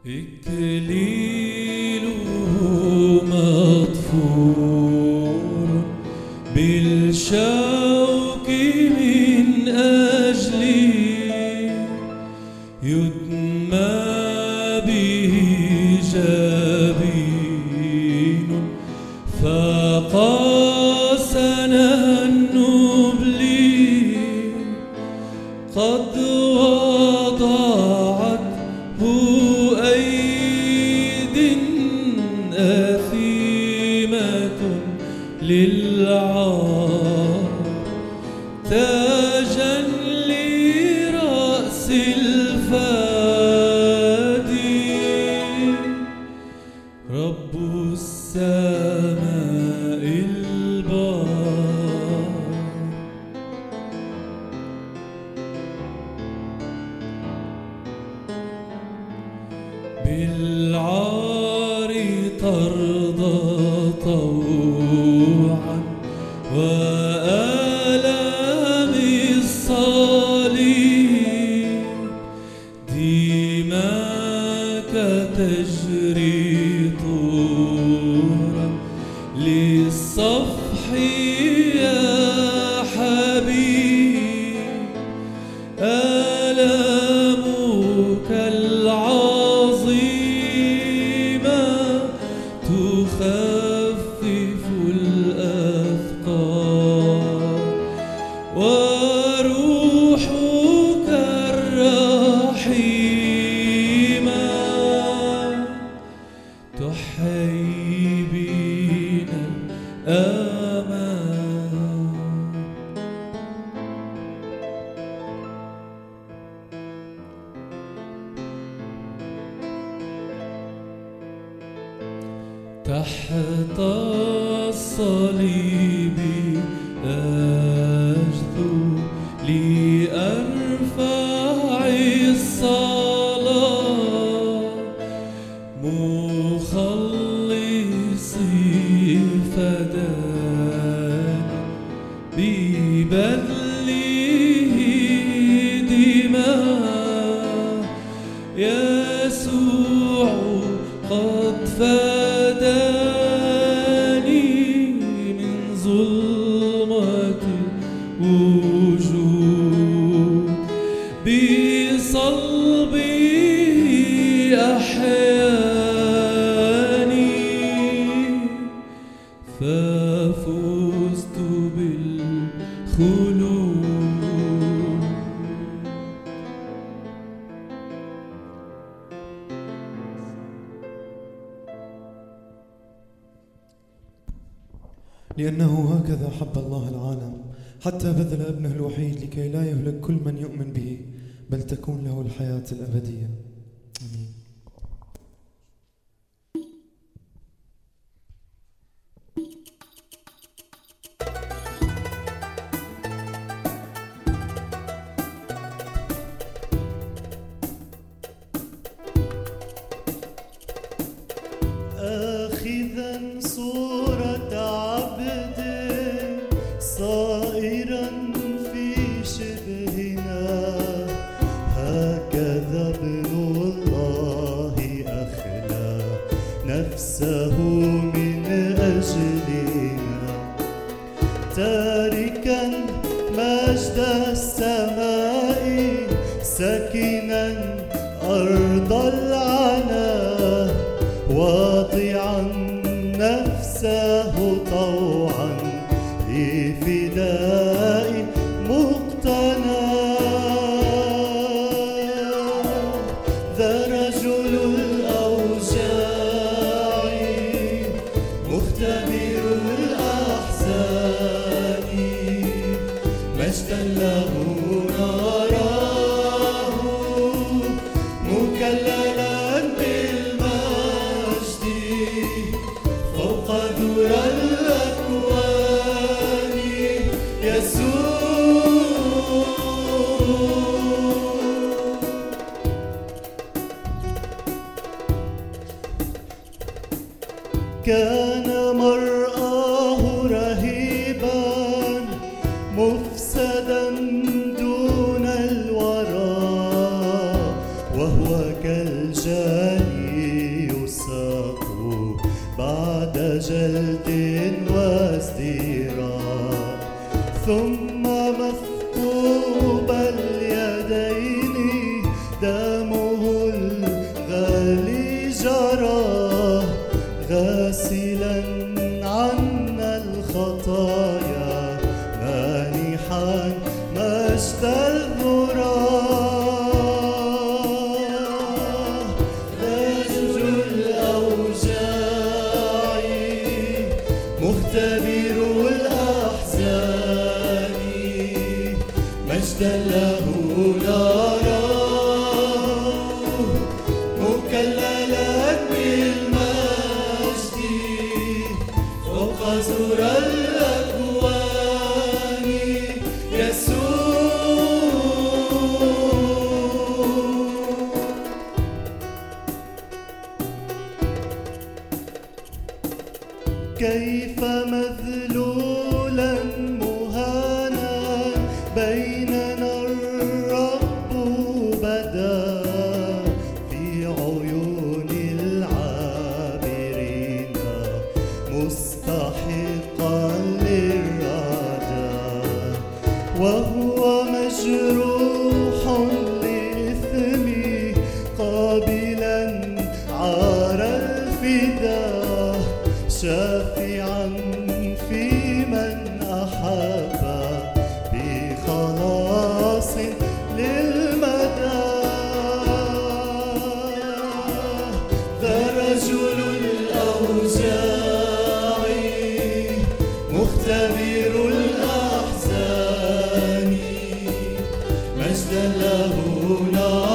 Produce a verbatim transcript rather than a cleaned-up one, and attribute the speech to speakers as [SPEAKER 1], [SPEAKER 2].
[SPEAKER 1] إكليله مطفور بالشوك من أجلي، يدمى به جبين فقاسنا النبل، قد وضعته أيد أثيمة للعار، تاجا لرأس الفادي، رب السماء البار. بالعار ترضى طوعا وآلام الصليب، دماك تجري طورا للصفح يا حبيب، آلامك العظيمة تخفف الأثقال، وروحك الرحيمة تحيي بنا الآمال. تحت الصليب أجثو لأرفع الصلاة، مخلصي فداني ببذله دماء، يسوع قد فداني من ظلمة الوجود، بصلبه أحياني ففزت بالخلود.
[SPEAKER 2] لأنه هكذا حب الله العالم حتى بذل ابنه الوحيد لكي لا يهلك كل من يؤمن به، بل تكون له الحياة الأبدية. آمين.
[SPEAKER 3] آخذا صورة عبد صائرا في شبهنا، هكذا ابن الله أخلى نفسه من أجلنا، تاركا مجد السماء ساكنا أرض العنا، واضعا نفسه طوعا لفداء مقتنى، ذا رجل الأوجاع مختبر الأحزان، مجدا له نراه مكللا فوق ذرى الأكوان، يسوع كان مرآه رهيبا مفسدا دون الورى، وهو كالجاني جلد وازدراء، ثم مثقوب اليدين دمه الغالي جرى، غاسلا عنا الخطايا مانحا مجد الذراء. رجل الأوجاع مختبر الأحزان، مجدا له نراه مكللا بالمجد فوق زرى الأكوان يسوع. كيف مذلولا مهانا بيننا الرب بدا، في عيون العابرين مستحقا للرجاء، وهو مجروح لإثمي قابلا عار الفداء، شافعا في من أحب بخلاص للمدى. ذا رجل الأوجاع مختبر الأحزان، مجدا له نار